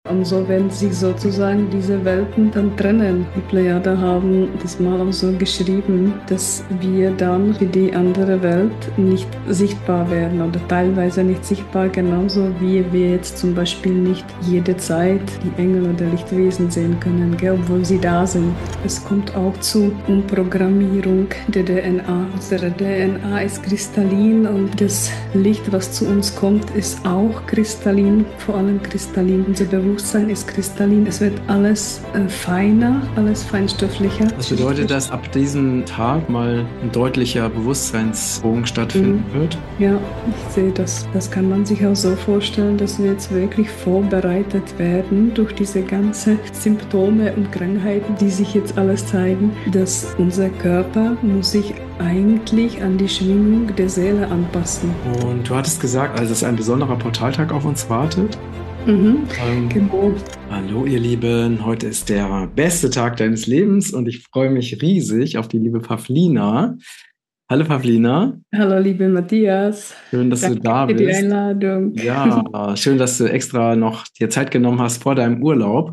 Und so werden sich sozusagen diese Welten dann trennen. Die Plejader haben das mal auch so geschrieben, dass wir dann für die andere Welt nicht sichtbar werden oder teilweise nicht sichtbar, genauso wie wir jetzt zum Beispiel nicht jede Zeit die Engel oder Lichtwesen sehen können, obwohl sie da sind. Es kommt auch zu Umprogrammierung der DNA. Unsere DNA ist kristallin und das Licht, was zu uns kommt, ist auch kristallin, vor allem kristallin. Unser Bewusstsein ist kristallin. Es wird alles feiner, alles feinstofflicher. Was bedeutet, dass ab diesem Tag mal ein deutlicher Bewusstseinssprung stattfinden wird? Ja, ich sehe das. Das kann man sich auch so vorstellen, dass wir jetzt wirklich vorbereitet werden durch diese ganzen Symptome und Krankheiten, die sich jetzt alles zeigen, dass unser Körper muss sich eigentlich an die Schwingung der Seele anpassen. Und du hattest gesagt, also dass ein besonderer Portaltag auf uns wartet. Genau. Hallo ihr Lieben, heute ist der beste Tag deines Lebens und ich freue mich riesig auf die liebe Pavlina. Hallo Pavlina. Hallo liebe Matthias. Schön, dass du da bist. Danke für die Einladung. Ja, schön, dass du extra noch dir Zeit genommen hast vor deinem Urlaub,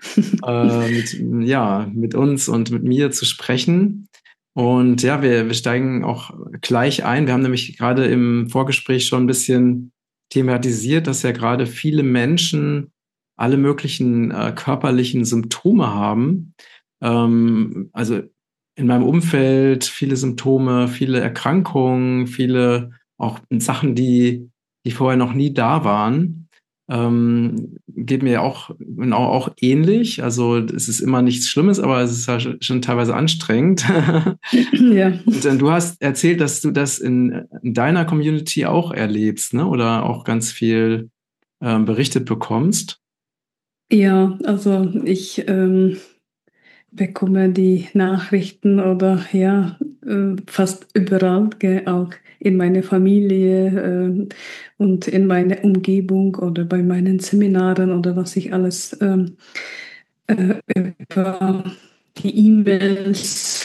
mit uns und mit mir zu sprechen. Und ja, wir steigen auch gleich ein. Wir haben nämlich gerade im Vorgespräch schon ein bisschen thematisiert, dass ja gerade viele Menschen alle möglichen körperlichen Symptome haben. Also in meinem Umfeld viele Symptome, viele Erkrankungen, viele auch Sachen, die vorher noch nie da waren. Geht mir auch ähnlich. Also es ist immer nichts Schlimmes, aber es ist ja schon teilweise anstrengend. Ja. Und du hast erzählt, dass du das in deiner Community auch erlebst, ne? Oder auch ganz viel berichtet bekommst. Ja, also ich bekomme die Nachrichten oder fast überall, auch in meiner Familie und in meiner Umgebung oder bei meinen Seminaren oder was ich alles über die E-Mails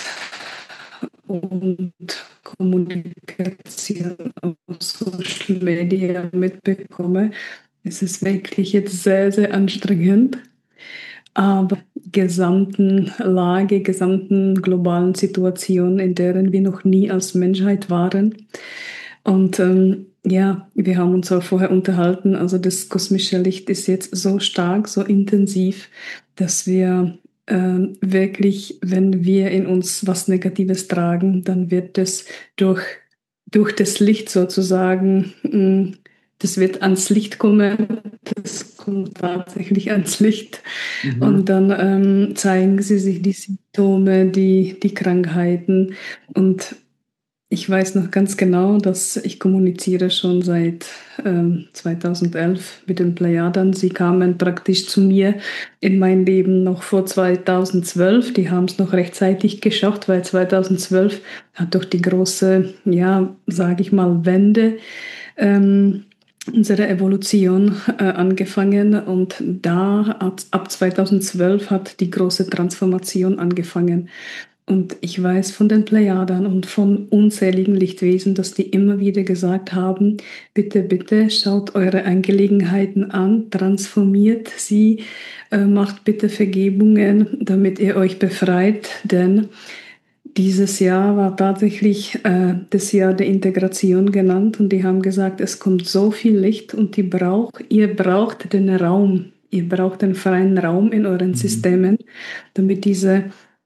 und Kommunikation auf Social Media mitbekomme. Es ist wirklich jetzt sehr, sehr anstrengend. Aber gesamten Lage, gesamten globalen Situation, in deren wir noch nie als Menschheit waren. Und wir haben uns auch vorher unterhalten, also das kosmische Licht ist jetzt so stark, so intensiv, dass wir wirklich, wenn wir in uns was Negatives tragen, dann wird es durch das Licht sozusagen das wird ans Licht kommen, das kommt tatsächlich ans Licht. Und dann zeigen sie sich die Symptome, die Krankheiten. Und ich weiß noch ganz genau, dass ich kommuniziere schon seit 2011 mit den Plejadern. Sie kamen praktisch zu mir in mein Leben noch vor 2012. Die haben es noch rechtzeitig geschafft, weil 2012 hat doch die große, sage ich mal, Wende unsere Evolution angefangen und ab 2012 hat die große Transformation angefangen. Und ich weiß von den Plejadern und von unzähligen Lichtwesen, dass die immer wieder gesagt haben, bitte, bitte schaut eure Angelegenheiten an, transformiert sie, macht bitte Vergebungen, damit ihr euch befreit, denn dieses Jahr war tatsächlich das Jahr der Integration genannt und die haben gesagt, es kommt so viel Licht und ihr braucht den Raum, ihr braucht den freien Raum in euren Systemen, damit diese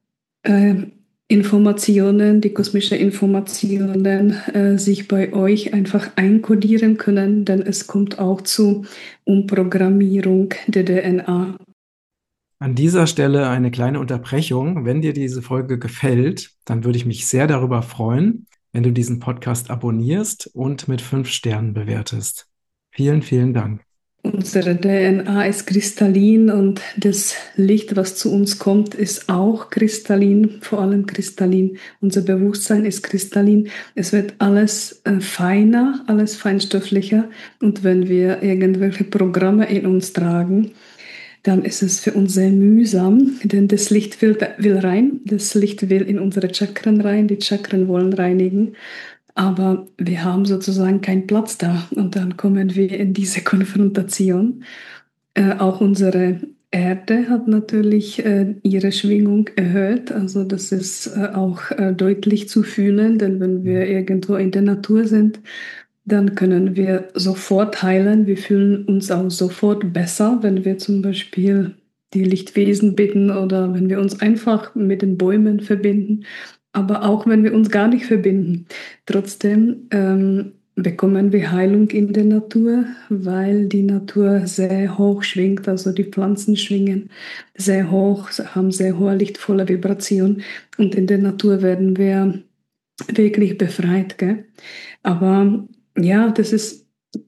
Informationen, die kosmischen Informationen sich bei euch einfach einkodieren können, denn es kommt auch zu Umprogrammierung der DNA. An dieser Stelle eine kleine Unterbrechung. Wenn dir diese Folge gefällt, dann würde ich mich sehr darüber freuen, wenn du diesen Podcast abonnierst und mit 5 Sternen bewertest. Vielen, vielen Dank. Unsere DNA ist kristallin und das Licht, was zu uns kommt, ist auch kristallin, vor allem kristallin. Unser Bewusstsein ist kristallin. Es wird alles feiner, alles feinstofflicher. Und wenn wir irgendwelche Programme in uns tragen, dann ist es für uns sehr mühsam, denn das Licht will rein, das Licht will in unsere Chakren rein, die Chakren wollen reinigen, aber wir haben sozusagen keinen Platz da und dann kommen wir in diese Konfrontation Auch unsere Erde hat natürlich ihre Schwingung erhöht. Also das ist auch deutlich zu fühlen, denn wenn wir irgendwo in der Natur sind, dann können wir sofort heilen. Wir fühlen uns auch sofort besser, wenn wir zum Beispiel die Lichtwesen bitten oder wenn wir uns einfach mit den Bäumen verbinden. Aber auch wenn wir uns gar nicht verbinden. Trotzdem bekommen wir Heilung in der Natur, weil die Natur sehr hoch schwingt. Also die Pflanzen schwingen sehr hoch, haben sehr hohe lichtvolle Vibration. Und in der Natur werden wir wirklich befreit. Gell? Aber ja, das ist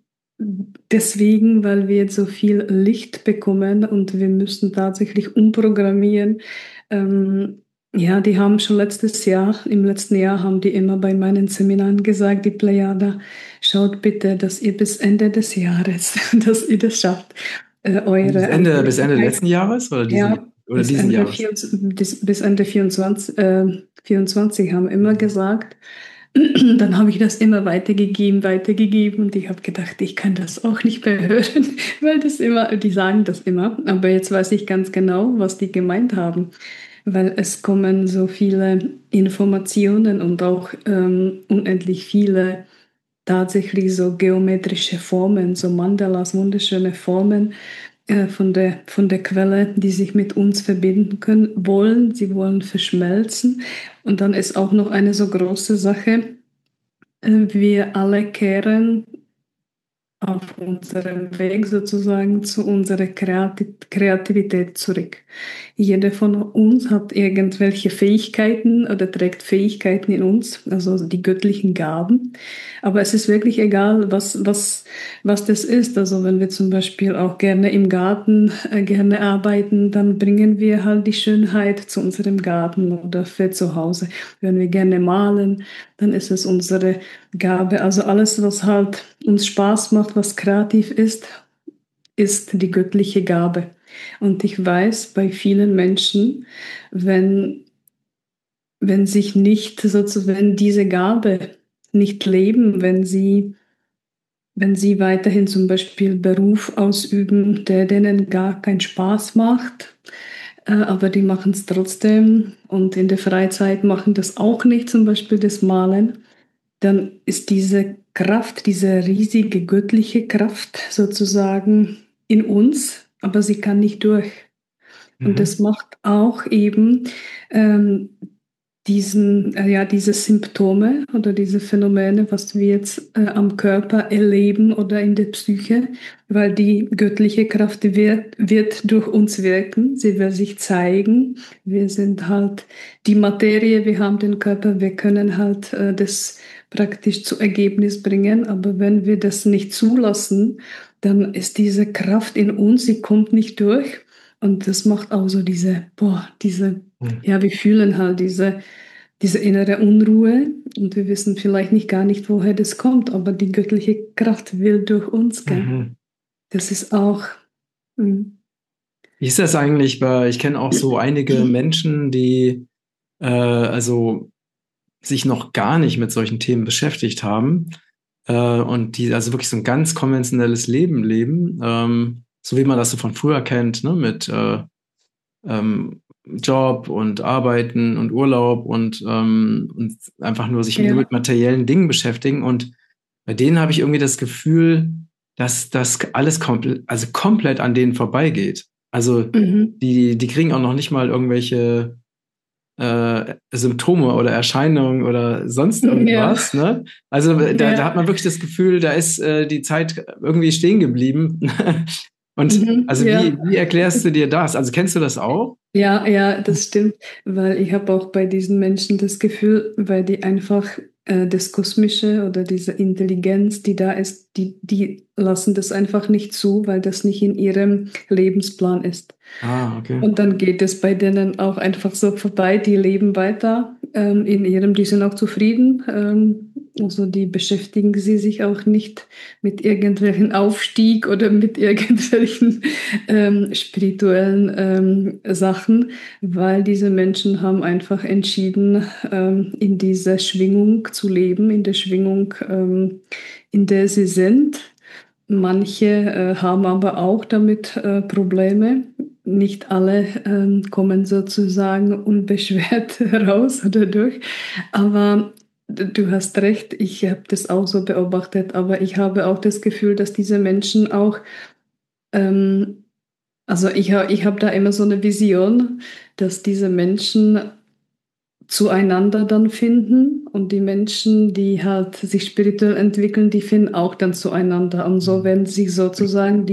deswegen, weil wir jetzt so viel Licht bekommen und wir müssen tatsächlich umprogrammieren. Ähm, ja, die haben schon im letzten Jahr haben die immer bei meinen Seminaren gesagt, die Plejada, schaut bitte, dass ihr bis Ende des Jahres, dass ihr das schafft, eure Bis Ende Angelegenheit, letzten Jahres ja, oder diesen Jahres? Bis Ende 24 haben immer gesagt. Dann habe ich das immer weitergegeben und ich habe gedacht, ich kann das auch nicht mehr hören, weil das immer, die sagen das immer, aber jetzt weiß ich ganz genau, was die gemeint haben, weil es kommen so viele Informationen und auch unendlich viele tatsächlich so geometrische Formen, so Mandalas, wunderschöne Formen von der Quelle, die sich mit uns verbinden können, wollen. Sie wollen verschmelzen. Und dann ist auch noch eine so große Sache. Wir alle kehren auf unserem Weg sozusagen zu unserer Kreativität zurück. Jeder von uns hat irgendwelche Fähigkeiten oder trägt Fähigkeiten in uns, also die göttlichen Gaben. Aber es ist wirklich egal, was das ist. Also wenn wir zum Beispiel auch gerne im Garten gerne arbeiten, dann bringen wir halt die Schönheit zu unserem Garten oder für zu Hause. Wenn wir gerne malen, dann ist es unsere Gabe. Also alles, was halt uns Spaß macht, was kreativ ist, ist die göttliche Gabe. Und ich weiß bei vielen Menschen, wenn, wenn sich nicht sozusagen, wenn diese Gabe nicht leben, wenn sie weiterhin zum Beispiel Beruf ausüben, der denen gar keinen Spaß macht, aber die machen es trotzdem und in der Freizeit machen das auch nicht, zum Beispiel das Malen, dann ist diese Kraft, diese riesige göttliche Kraft sozusagen in uns, aber sie kann nicht durch. Und das Mhm. macht auch eben ähm, ja, diese Symptome oder diese Phänomene, was wir jetzt am Körper erleben oder in der Psyche, weil die göttliche Kraft wird durch uns wirken, sie wird sich zeigen. Wir sind halt die Materie, wir haben den Körper, wir können halt das praktisch zu Ergebnis bringen, aber wenn wir das nicht zulassen, dann ist diese Kraft in uns, sie kommt nicht durch. Und das macht auch so Mhm. ja, wir fühlen halt diese innere Unruhe und wir wissen vielleicht nicht gar nicht, woher das kommt, aber die göttliche Kraft will durch uns, gell? Mhm. Das ist auch, mm, Wie ist das eigentlich? Weil ich kenne auch so einige Menschen, die also sich noch gar nicht mit solchen Themen beschäftigt haben und die also wirklich so ein ganz konventionelles Leben leben, so wie man das so von früher kennt, ne? Mit Job und Arbeiten und Urlaub und einfach nur sich nur ja, mit materiellen Dingen beschäftigen. Und bei denen habe ich irgendwie das Gefühl, dass das alles also komplett an denen vorbeigeht. Also mhm, die kriegen auch noch nicht mal irgendwelche Symptome oder Erscheinungen oder sonst ja, irgendwas, ne? Also da hat ja, man wirklich das Gefühl, da ist die Zeit irgendwie stehen geblieben. Und mhm, also ja. wie erklärst du dir das? Also kennst du das auch? Ja, ja, das stimmt, weil ich habe auch bei diesen Menschen das Gefühl, weil die einfach das Kosmische oder diese Intelligenz, die da ist, die lassen das einfach nicht zu, weil das nicht in ihrem Lebensplan ist. Ah, okay. Und dann geht es bei denen auch einfach so vorbei, die leben weiter die sind auch zufrieden. Also die beschäftigen sie sich auch nicht mit irgendwelchen Aufstieg oder mit irgendwelchen spirituellen Sachen, weil diese Menschen haben einfach entschieden, in dieser Schwingung zu leben, in der Schwingung, in der sie sind. manche haben aber auch damit Probleme. Nicht alle kommen sozusagen unbeschwert raus oder durch. Aber du hast recht, ich habe das auch so beobachtet, aber ich habe auch das Gefühl, dass diese Menschen auch, ähm, also ich hab da immer so eine Vision, dass diese Menschen zueinander dann finden und die Menschen, die halt sich spirituell entwickeln, die finden auch dann zueinander. Und so werden sich sozusagen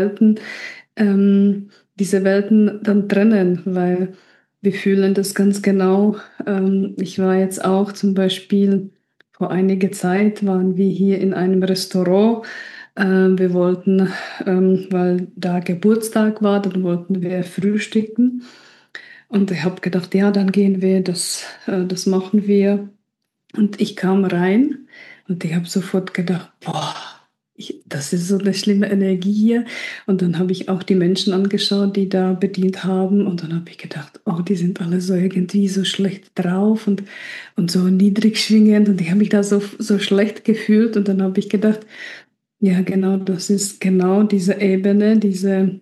ähm, diese Welten dann trennen, weil wir fühlen das ganz genau. Ich war jetzt auch zum Beispiel vor einiger Zeit waren wir hier in einem Restaurant. Wir wollten, weil da Geburtstag war, dann wollten wir frühstücken. Und ich habe gedacht, ja, dann gehen wir, das machen wir. Und ich kam rein und ich habe sofort gedacht, boah, das ist so eine schlimme Energie hier. Und dann habe ich auch die Menschen angeschaut, die da bedient haben. Und dann habe ich gedacht, oh, die sind alle so irgendwie so schlecht drauf und so niedrig schwingend. Und ich habe mich da so schlecht gefühlt. Und dann habe ich gedacht, ja, genau, das ist genau diese Ebene, diese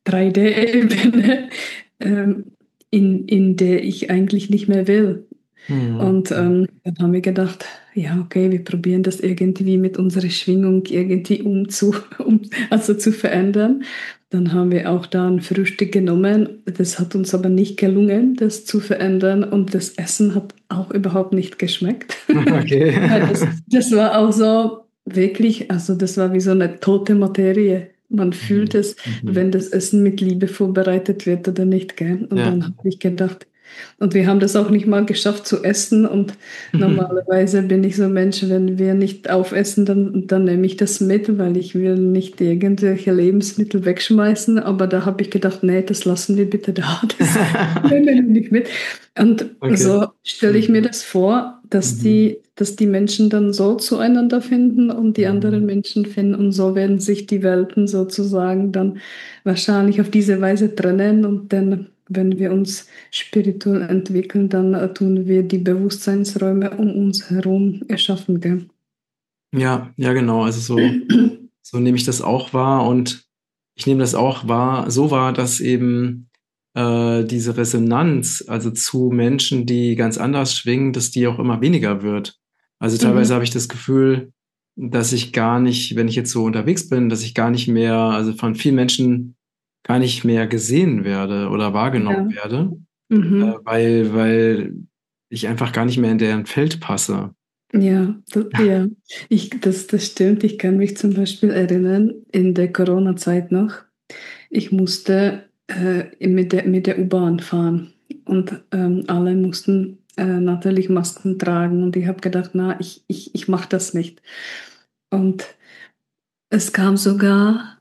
3D-Ebene, ähm, in der ich eigentlich nicht mehr will. Mhm. Und dann haben wir gedacht, ja, okay, wir probieren das irgendwie mit unserer Schwingung irgendwie also zu verändern. Dann haben wir auch da ein Frühstück genommen. Das hat uns aber nicht gelungen, das zu verändern. Und das Essen hat auch überhaupt nicht geschmeckt. Okay. Weil das war auch so wirklich, also das war wie so eine tote Materie. Man fühlt Mhm. es, Mhm. wenn das Essen mit Liebe vorbereitet wird oder nicht, gell? Und Ja. dann habe ich gedacht, und wir haben das auch nicht mal geschafft zu essen. Und normalerweise bin ich so ein Mensch, wenn wir nicht aufessen, dann nehme ich das mit, weil ich will nicht irgendwelche Lebensmittel wegschmeißen. Aber da habe ich gedacht, nee, das lassen wir bitte da. Das nehmen wir nicht mit. Und Okay. so stelle ich mir Mhm. das vor, Mhm. dass die Menschen dann so zueinander finden und die anderen Mhm. Menschen finden. Und so werden sich die Welten sozusagen dann wahrscheinlich auf diese Weise trennen. Und dann, wenn wir uns spirituell entwickeln, dann tun wir die Bewusstseinsräume um uns herum erschaffen. Gell? Ja, ja, genau. Also so nehme ich das auch wahr und ich nehme das auch wahr, so wahr, dass eben diese Resonanz, also zu Menschen, die ganz anders schwingen, dass die auch immer weniger wird. Also teilweise Mhm. habe ich das Gefühl, dass ich gar nicht, wenn ich jetzt so unterwegs bin, dass ich gar nicht mehr, also von vielen Menschen gar nicht mehr gesehen werde oder wahrgenommen Ja. werde, Mhm. weil ich einfach gar nicht mehr in deren Feld passe. Ja, ja. Das stimmt. Ich kann mich zum Beispiel erinnern, in der Corona-Zeit noch, ich musste mit der U-Bahn fahren und alle mussten natürlich Masken tragen und ich habe gedacht, na, ich mache das nicht. Und es kam sogar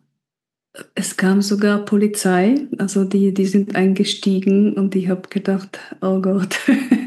Es kam sogar Polizei, also die sind eingestiegen und ich habe gedacht, oh Gott,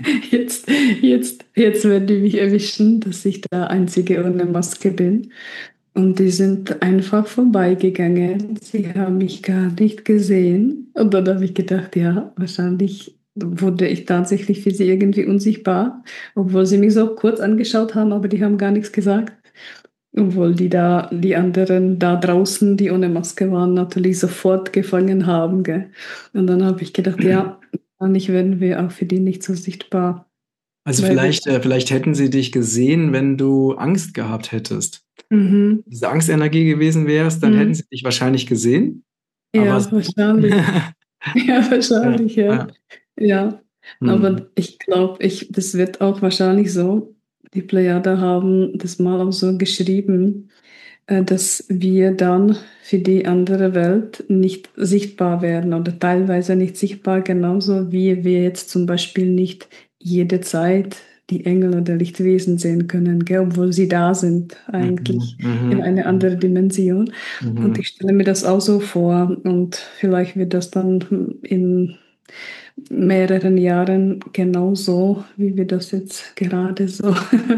jetzt werden die mich erwischen, dass ich der Einzige ohne Maske bin. Und die sind einfach vorbeigegangen. Sie haben mich gar nicht gesehen. Und dann habe ich gedacht, ja, wahrscheinlich wurde ich tatsächlich für sie irgendwie unsichtbar, obwohl sie mich so kurz angeschaut haben, aber die haben gar nichts gesagt. Obwohl die anderen da draußen, die ohne Maske waren, natürlich sofort gefangen haben, gell? Und dann habe ich gedacht, ja, eigentlich werden wir auch für die nicht so sichtbar, Also weil wir, vielleicht hätten sie dich gesehen, wenn du Angst gehabt hättest. mhm, Diese Angstenergie gewesen wärst, dann hätten mhm, sie dich wahrscheinlich gesehen. Aber ja, wahrscheinlich. Ja, ja, wahrscheinlich, ja. ja. Ja, Hm. aber ich glaube, das wird auch wahrscheinlich so. Die Plejada haben das mal auch so geschrieben, dass wir dann für die andere Welt nicht sichtbar werden oder teilweise nicht sichtbar, genauso wie wir jetzt zum Beispiel nicht jede Zeit die Engel oder Lichtwesen sehen können, gell, obwohl sie da sind, Mhm. eigentlich in Mhm. eine andere Dimension. Und ich Mhm. stelle mir das auch so vor und vielleicht wird das dann in mehreren Jahren genauso, wie wir das jetzt gerade so,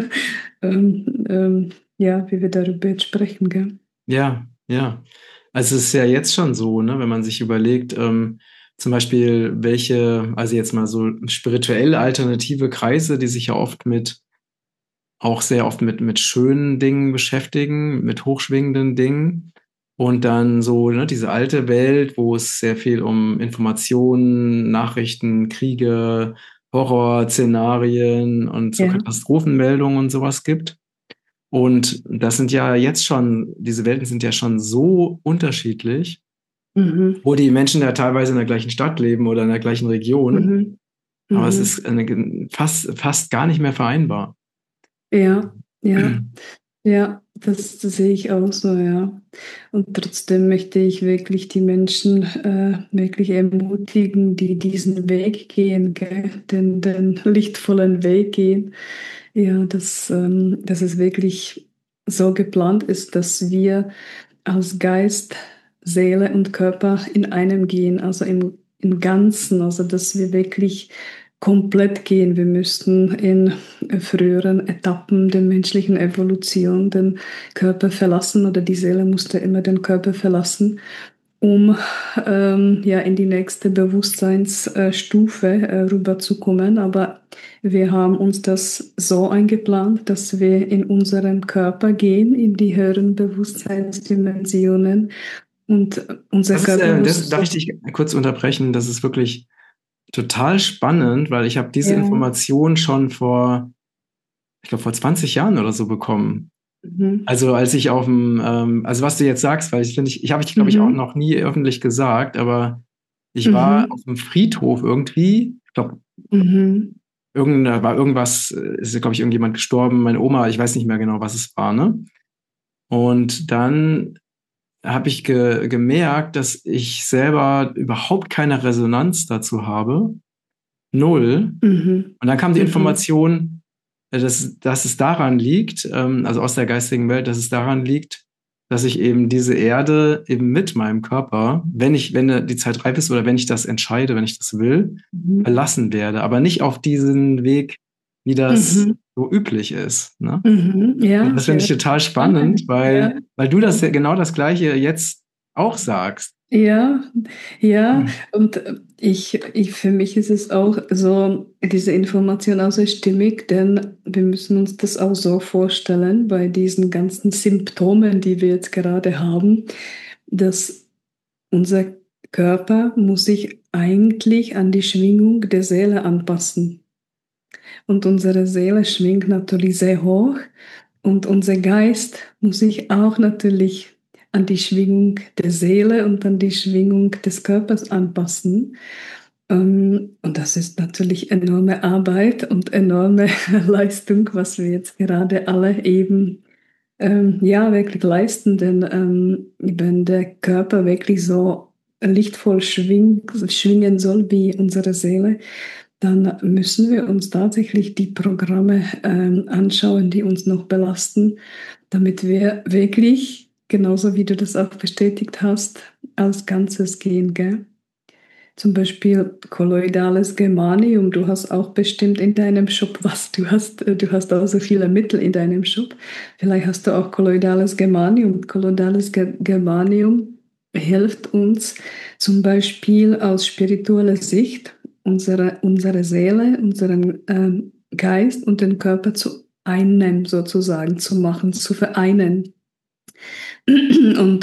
ja, wie wir darüber jetzt sprechen, gell? Ja, ja. Also es ist ja jetzt schon so, ne, wenn man sich überlegt, zum Beispiel also jetzt mal so spirituell alternative Kreise, die sich ja auch sehr oft mit schönen Dingen beschäftigen, mit hochschwingenden Dingen. Und dann so, ne, diese alte Welt, wo es sehr viel um Informationen, Nachrichten, Kriege, Horrorszenarien und so Ja. Katastrophenmeldungen und sowas gibt. Und das sind ja jetzt schon, diese Welten sind ja schon so unterschiedlich, Mhm. wo die Menschen ja teilweise in der gleichen Stadt leben oder in der gleichen Region. Mhm. Aber es Mhm. ist fast gar nicht mehr vereinbar. Ja, ja. Ja, das sehe ich auch so, ja. Und trotzdem möchte ich wirklich die Menschen wirklich ermutigen, die diesen Weg gehen, gell? Den lichtvollen Weg gehen. Ja, dass es wirklich so geplant ist, dass wir als Geist, Seele und Körper in einem gehen, also im Ganzen, also dass wir wirklich komplett gehen. Wir müssten in früheren Etappen der menschlichen Evolution den Körper verlassen oder die Seele musste immer den Körper verlassen, um ja in die nächste Bewusstseinsstufe rüberzukommen. Aber wir haben uns das so eingeplant, dass wir in unseren Körper gehen, in die höheren Bewusstseinsdimensionen und unser Körper muss Darf so, ich dich kurz unterbrechen? Das ist wirklich total spannend, weil ich habe diese ja, Information schon ich glaube, vor 20 Jahren oder so bekommen. mhm, Also als ich also was du jetzt sagst, weil ich habe ich glaube ich auch mhm, noch nie öffentlich gesagt, aber ich war mhm, auf dem Friedhof irgendwie, ich glaube, mhm, da war irgendwas, ist glaube ich irgendjemand gestorben, meine Oma, ich weiß nicht mehr genau, was es war, ne? Und dann habe ich gemerkt, dass ich selber überhaupt keine Resonanz dazu habe. Null. mhm, Und dann kam die mhm, Information, dass es daran liegt, also aus der geistigen Welt, dass es daran liegt, dass ich eben diese Erde eben mit meinem Körper, wenn die Zeit reif ist oder wenn ich das entscheide, wenn ich das will, mhm, verlassen werde. Aber nicht auf diesen Weg, wie das mhm, so üblich ist. Ne? mhm, Und ja, das finde ja, ich total spannend, spannend, ja. weil du das ja genau das Gleiche jetzt auch sagst. Ja, ja, Mhm. und für mich ist es auch so, diese Information auch so stimmig, denn wir müssen uns das auch so vorstellen, bei diesen ganzen Symptomen, die wir jetzt gerade haben, dass unser Körper muss sich eigentlich an die Schwingung der Seele anpassen. Und unsere Seele schwingt natürlich sehr hoch und unser Geist muss sich auch natürlich an die Schwingung der Seele und an die Schwingung des Körpers anpassen. Und das ist natürlich enorme Arbeit und enorme Leistung, was wir jetzt gerade alle eben ja wirklich leisten. Denn wenn der Körper wirklich so lichtvoll schwingen soll wie unsere Seele, dann müssen wir uns tatsächlich die Programme anschauen, die uns noch belasten, damit wir wirklich, genauso wie du das auch bestätigt hast, als Ganzes gehen, gell? Zum Beispiel kolloidales Germanium. Du hast auch bestimmt in deinem Shop was. Du hast auch so viele Mittel in deinem Shop. Vielleicht hast du auch kolloidales Germanium. Kolloidales Germanium hilft uns zum Beispiel aus spiritueller Sicht unsere Seele, unseren Geist und den Körper zu einem sozusagen zu machen, zu vereinen. Und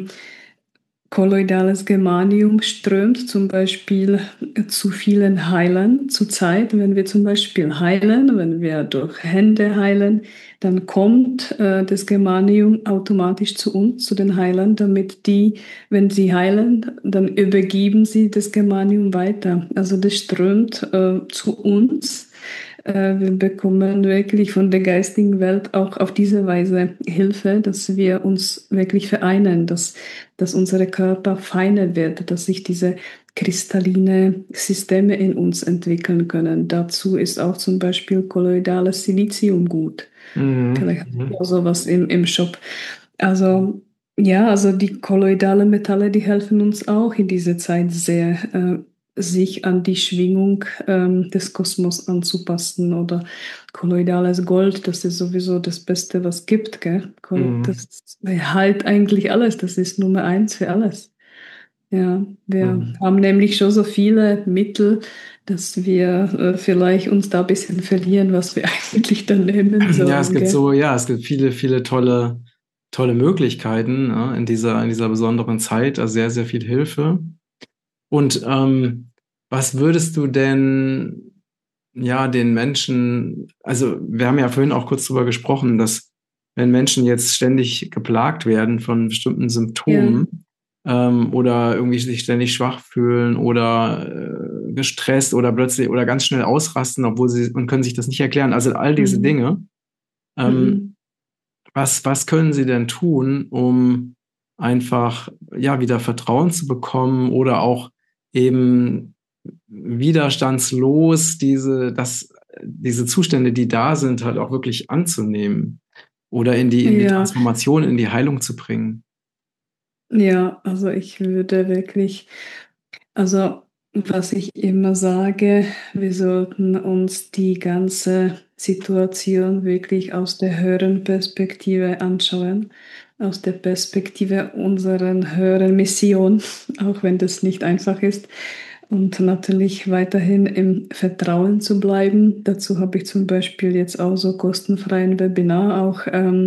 kolloidales Germanium strömt zum Beispiel zu vielen Heilern zurzeit. Wenn wir zum Beispiel heilen, wenn wir durch Hände heilen, dann kommt das Germanium automatisch zu uns, zu den Heilern, damit die, wenn sie heilen, dann übergeben sie das Germanium weiter. Also das strömt zu uns. Wir bekommen wirklich von der geistigen Welt auch auf diese Weise Hilfe, dass wir uns wirklich vereinen, dass unser Körper feiner wird, dass sich diese kristalline Systeme in uns entwickeln können. Dazu ist auch zum Beispiel kolloidales Silizium gut. Mhm. Vielleicht hast du Mhm. auch sowas im Shop. Also ja, also die kolloidalen Metalle, die helfen uns auch in dieser Zeit sehr, sich an die Schwingung des Kosmos anzupassen. Oder kolloidales Gold, das ist sowieso das Beste, was gibt, gell? Mhm. Das heilt eigentlich alles, das ist Nummer eins für alles. Ja, wir Mhm. haben nämlich schon so viele Mittel, dass wir vielleicht uns da ein bisschen verlieren, was wir eigentlich dann nehmen Ja, sollen, gell? es gibt viele, viele tolle tolle Möglichkeiten, in dieser besonderen Zeit, also sehr, sehr viel Hilfe. Und was würdest du denn ja den Menschen, also wir haben ja vorhin auch kurz drüber gesprochen, dass wenn Menschen jetzt ständig geplagt werden von bestimmten Ja. Symptomen oder irgendwie sich ständig schwach fühlen oder gestresst oder plötzlich oder ganz schnell ausrasten, obwohl sie und können sich das nicht erklären, also all diese Mhm. Dinge, ähm, Mhm. was können sie denn tun, um einfach ja wieder Vertrauen zu bekommen oder auch eben widerstandslos diese Zustände, die da sind, halt auch wirklich anzunehmen oder in die Ja, Transformation, in die Heilung zu bringen. ja, also ich würde wirklich, also was ich immer sage, wir sollten uns die ganze Situation wirklich aus der höheren Perspektive anschauen, aus der Perspektive unserer höheren Mission, auch wenn das nicht einfach ist. Und natürlich weiterhin im Vertrauen zu bleiben. Dazu habe ich zum Beispiel jetzt auch so kostenfreien Webinar auch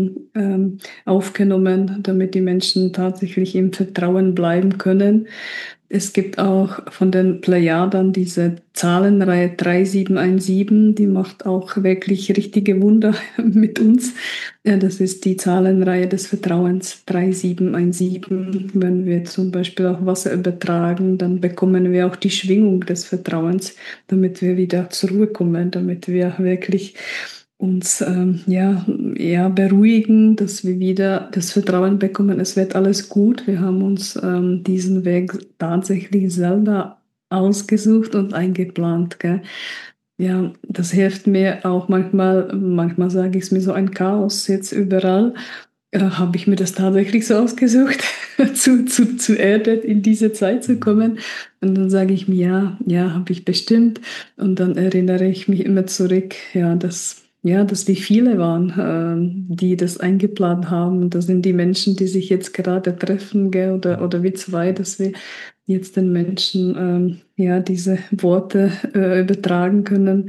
aufgenommen, damit die Menschen tatsächlich im Vertrauen bleiben können. Es gibt auch von den Plejadern diese Zahlenreihe 3717, die macht auch wirklich richtige Wunder mit uns. Ja, das ist die Zahlenreihe des Vertrauens 3717. Wenn wir zum Beispiel auch Wasser übertragen, dann bekommen wir auch die Schwingung des Vertrauens, damit wir wieder zur Ruhe kommen, damit wir wirklich uns ja, beruhigen, dass wir wieder das Vertrauen bekommen, es wird alles gut. Wir haben uns diesen Weg tatsächlich selber ausgesucht und eingeplant. Gell? Ja, das hilft mir auch manchmal sage ich es mir so ein Chaos jetzt überall. Habe ich mir das tatsächlich so ausgesucht, zu Erde in diese Zeit zu kommen. Und dann sage ich mir, ja, ja, habe ich bestimmt. Und dann erinnere ich mich immer zurück, dass wir viele waren, die das eingeplant haben. Und das sind die Menschen, die sich jetzt gerade treffen, gell, oder wir zwei, dass wir jetzt den Menschen ja, diese Worte übertragen können.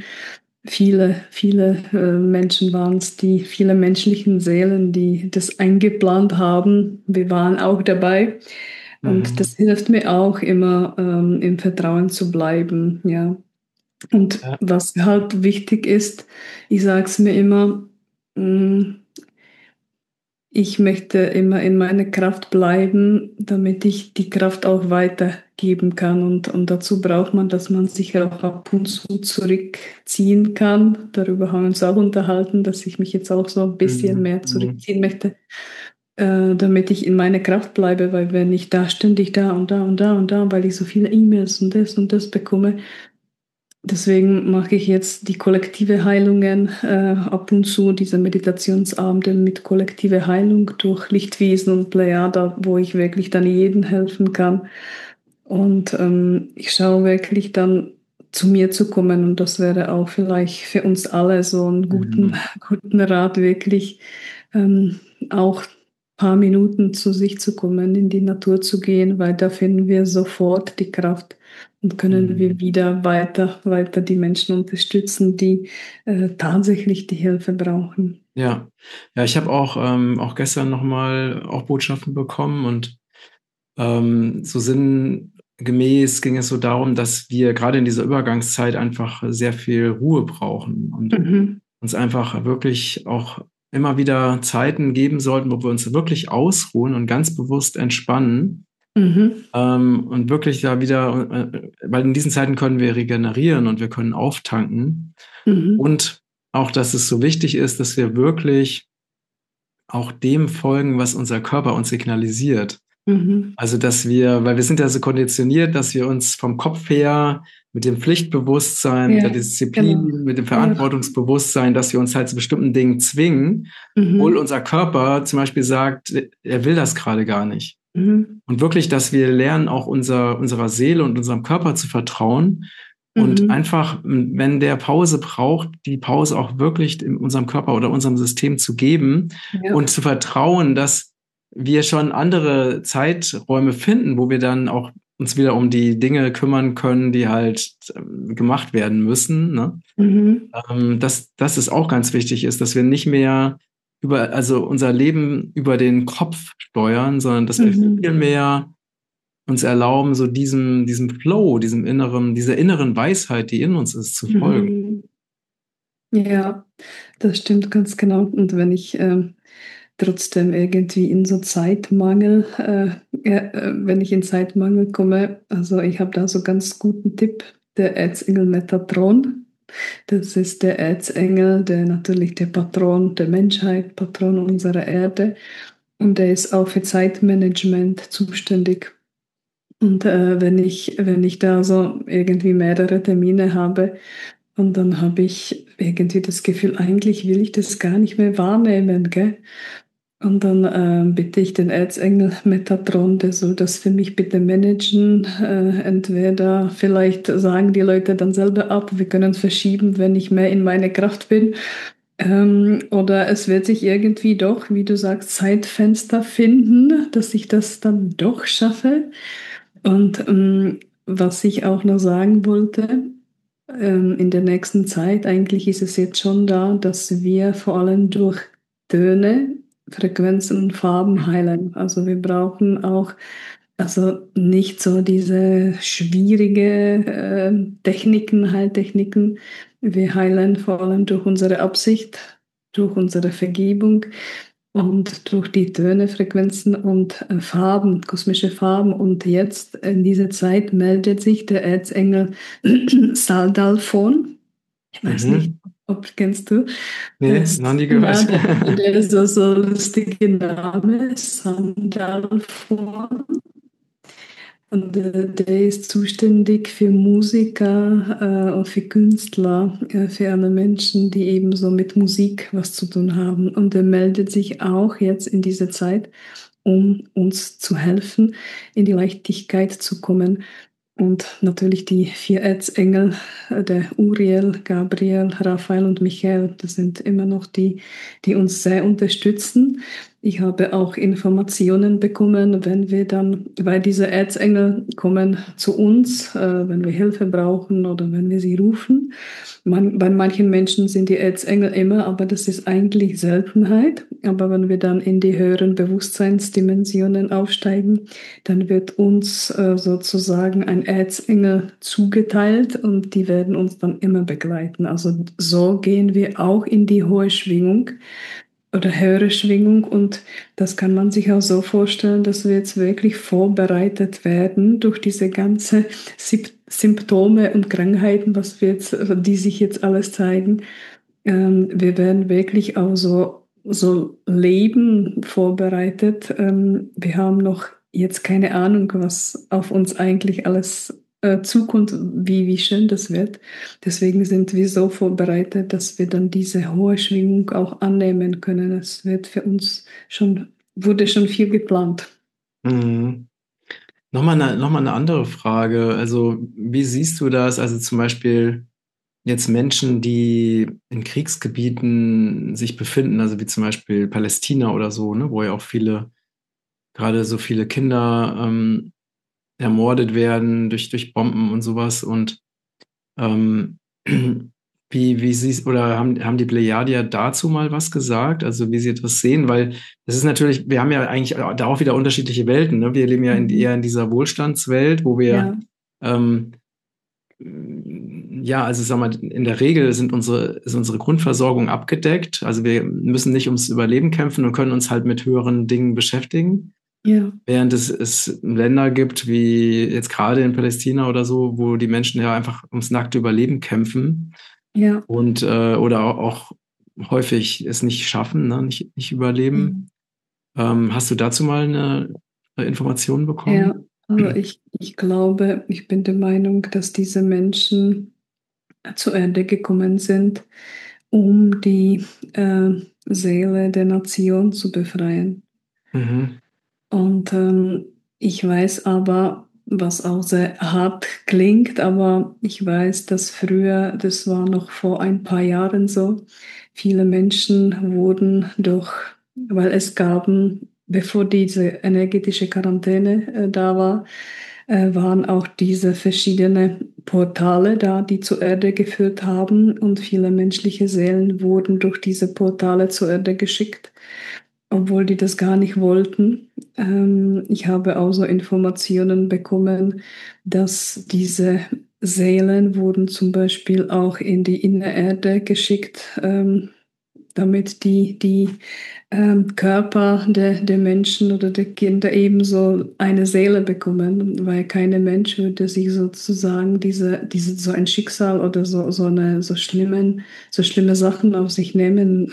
Viele Menschen waren es, viele menschlichen Seelen, die das eingeplant haben. Wir waren auch dabei. Und das Mhm. hilft mir auch immer, im Vertrauen zu bleiben. Ja. Und Ja. was halt wichtig ist, ich sage es mir immer, mh, ich möchte immer in meiner Kraft bleiben, damit ich die Kraft auch weitergeben kann. Und dazu braucht man, dass man sich auch ab und zu zurückziehen kann. Darüber haben wir uns auch unterhalten, dass ich mich jetzt auch so ein bisschen Mhm. mehr Mhm. zurückziehen möchte, damit ich in meiner Kraft bleibe. Weil wenn ich da ständig da und da und da und da, weil ich so viele E-Mails und das bekomme, deswegen mache ich jetzt die kollektive Heilungen ab und zu, diese Meditationsabende mit kollektive Heilung durch Lichtwesen und Plejada, wo ich wirklich dann jedem helfen kann. Und ich schaue wirklich dann zu mir zu kommen und das wäre auch vielleicht für uns alle so einen Mhm. guten Rat, wirklich ähm, auch ein paar Minuten zu sich zu kommen, in die Natur zu gehen, weil da finden wir sofort die Kraft und können wir Mhm. wieder weiter die Menschen unterstützen, die tatsächlich die Hilfe brauchen. Ja, ja, ich habe auch gestern nochmal auch Botschaften bekommen und so sinngemäß ging es so darum, dass wir gerade in dieser Übergangszeit einfach sehr viel Ruhe brauchen und Mhm. uns einfach wirklich auch immer wieder Zeiten geben sollten, wo wir uns wirklich ausruhen und ganz bewusst entspannen. Mhm. Und wirklich da wieder, weil in diesen Zeiten können wir regenerieren und wir können auftanken. Mhm. Und auch, dass es so wichtig ist, dass wir wirklich auch dem folgen, was unser Körper uns signalisiert. Mhm. Also, dass weil wir sind ja so konditioniert, dass wir uns vom Kopf her mit dem Pflichtbewusstsein, mit der Ja, genau. Disziplin, mit dem Ja. Verantwortungsbewusstsein, dass wir uns halt zu bestimmten Dingen zwingen, obwohl Mhm. unser Körper zum Beispiel sagt, er will das gerade gar nicht. Mhm. Und wirklich, dass wir lernen, auch unserer Seele und unserem Körper zu vertrauen und Mhm. einfach, wenn der Pause braucht, die Pause auch wirklich in unserem Körper oder unserem System zu geben Ja. und zu vertrauen, dass wir schon andere Zeiträume finden, wo wir dann auch uns wieder um die Dinge kümmern können, die halt gemacht werden müssen. Ne? Mhm. Dass es auch ganz wichtig ist, dass wir nicht mehr also unser Leben über den Kopf steuern, sondern dass wir viel mehr uns erlauben, so diesem Flow, dieser inneren Weisheit, die in uns ist, zu folgen. Ja, das stimmt ganz genau. Und wenn ich trotzdem irgendwie in so Zeitmangel, wenn ich in Zeitmangel komme, also ich habe da so ganz guten Tipp, der Erzengel Metatron. Das ist der Erzengel, der natürlich der Patron der Menschheit, Patron unserer Erde. Und er ist auch für Zeitmanagement zuständig. Und wenn ich da so irgendwie mehrere Termine habe, und dann habe ich irgendwie das Gefühl, eigentlich will ich das gar nicht mehr wahrnehmen, gell? Und dann bitte ich den Erzengel Metatron, der soll das für mich bitte managen. Entweder vielleicht sagen die Leute dann selber ab, wir können verschieben, wenn ich mehr in meine Kraft bin. Oder es wird sich irgendwie doch, wie du sagst, Zeitfenster finden, dass ich das dann doch schaffe. Und was ich auch noch sagen wollte, in der nächsten Zeit, eigentlich ist es jetzt schon da, dass wir vor allem durch Töne, Frequenzen und Farben heilen. Also wir brauchen auch, also nicht so diese schwierige Techniken, Heiltechniken. Wir heilen vor allem durch unsere Absicht, durch unsere Vergebung und durch die Töne, Frequenzen und Farben, kosmische Farben. Und jetzt in dieser Zeit meldet sich der Erzengel Saldalfon. Ich weiß nicht, Mhm. ob kennst du. Nee, noch nie Ja, gehört. der ist so lustige Name, Sandalphon. Und der ist zuständig für Musiker und für Künstler, für alle Menschen, die eben so mit Musik was zu tun haben. Und er meldet sich auch jetzt in dieser Zeit, um uns zu helfen, in die Leichtigkeit zu kommen. Und natürlich die vier Erzengel, der Uriel, Gabriel, Raphael und Michael, das sind immer noch die, die uns sehr unterstützen. Ich habe auch Informationen bekommen, wenn wir dann, weil diese Erzengel kommen zu uns, wenn wir Hilfe brauchen oder wenn wir sie rufen. Bei manchen Menschen sind die Erzengel immer, aber das ist eigentlich Seltenheit. Aber wenn wir dann in die höheren Bewusstseinsdimensionen aufsteigen, dann wird uns sozusagen ein Erzengel zugeteilt und die werden uns dann immer begleiten. Also so gehen wir auch in die hohe Schwingung oder höhere Schwingung und das kann man sich auch so vorstellen, dass wir jetzt wirklich vorbereitet werden durch diese ganze Symptome und Krankheiten, was wir jetzt, die sich jetzt alles zeigen. Wir werden wirklich auch so Leben vorbereitet. Wir haben noch jetzt keine Ahnung, was auf uns eigentlich alles zukommt, wie schön das wird. Deswegen sind wir so vorbereitet, dass wir dann diese hohe Schwingung auch annehmen können. Es wird für uns schon, wurde schon viel geplant. Mhm. Noch mal eine andere Frage. Also, wie siehst du das? Also zum Beispiel jetzt Menschen, die in Kriegsgebieten sich befinden, also wie zum Beispiel Palästina oder so, ne, wo ja auch gerade so viele Kinder ermordet werden durch Bomben und sowas. Und ähm, wie siehst, oder haben die Plejadier dazu mal was gesagt? Also wie sie etwas sehen? Weil das ist natürlich, wir haben ja eigentlich da auch wieder unterschiedliche Welten. Ne? Wir leben ja Mhm. eher in dieser Wohlstandswelt, wo wir Ja, ähm, ja, also sag mal, in der Regel ist unsere Grundversorgung abgedeckt. Also wir müssen nicht ums Überleben kämpfen und können uns halt mit höheren Dingen beschäftigen. ja, Während es Länder gibt, wie jetzt gerade in Palästina oder so, wo die Menschen ja einfach ums nackte Überleben kämpfen ja. und oder auch häufig es nicht schaffen, ne, nicht überleben. Mhm. Hast du dazu mal eine Information Ja, bekommen? also ich glaube, ich bin der Meinung, dass diese Menschen zur Erde gekommen sind, um die äh, Seele der Nation zu befreien. Mhm. Und ich weiß aber, was auch sehr hart klingt, aber ich weiß, dass früher, das war noch vor ein paar Jahren so, viele Menschen wurden durch, weil es gaben, bevor diese energetische Quarantäne da war, waren auch diese verschiedene Portale da, die zur Erde geführt haben und viele menschliche Seelen wurden durch diese Portale zur Erde geschickt, obwohl die das gar nicht wollten. Ich habe auch so Informationen bekommen, dass diese Seelen wurden zum Beispiel auch in die Innenerde geschickt, damit die Körper der Menschen oder der Kinder ebenso eine Seele bekommen, weil kein Mensch würde sich sozusagen so ein Schicksal oder so schlimme Sachen auf sich nehmen,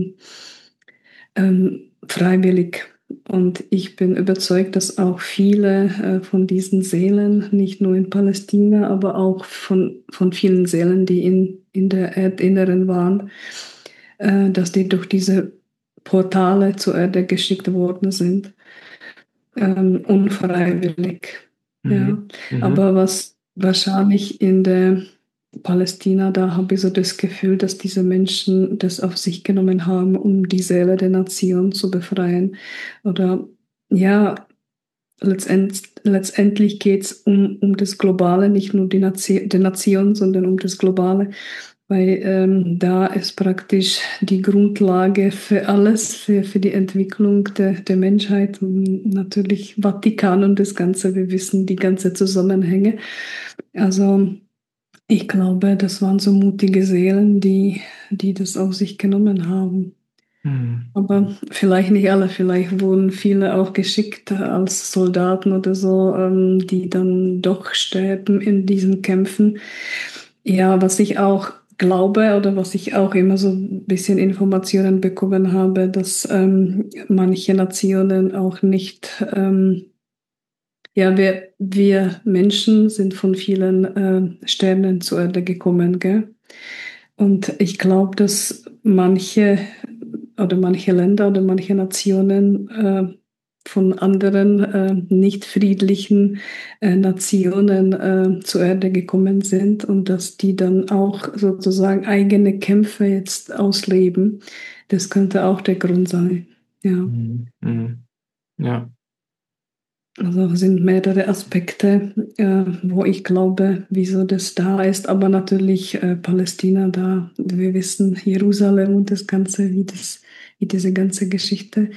freiwillig. Und ich bin überzeugt, dass auch viele von diesen Seelen, nicht nur in Palästina, aber auch von vielen Seelen, die in der Erdinneren waren, dass die durch diese Portale zur Erde geschickt worden sind, unfreiwillig. Ja. Mhm. Mhm. Aber was wahrscheinlich in der Palästina, da habe ich so das Gefühl, dass diese Menschen das auf sich genommen haben, um die Seele der Nation zu befreien. Oder ja, letztendlich geht es um das Globale, nicht nur die Nation, sondern um das Globale, weil da ist praktisch die Grundlage für alles, für die Entwicklung der Menschheit. Und natürlich Vatikan und das Ganze, wir wissen die ganze Zusammenhänge. Also ich glaube, das waren so mutige Seelen, die das auf sich genommen haben. Mhm. Aber vielleicht nicht alle, vielleicht wurden viele auch geschickt als Soldaten oder so, die dann doch sterben in diesen Kämpfen. Ja, was ich auch glaube oder was ich auch immer so ein bisschen Informationen bekommen habe, dass manche Nationen auch nicht, ja, wir Menschen sind von vielen Sternen zur Erde gekommen, gell? Und ich glaube, dass manche Länder oder manche Nationen von anderen nicht friedlichen Nationen zur Erde gekommen sind und dass die dann auch sozusagen eigene Kämpfe jetzt ausleben. Das könnte auch der Grund sein. Ja. Mhm. Mhm. Ja. Also sind mehrere Aspekte, wo ich glaube, wieso das da ist. Aber natürlich Palästina da. Wir wissen Jerusalem und das Ganze, wie diese ganze Geschichte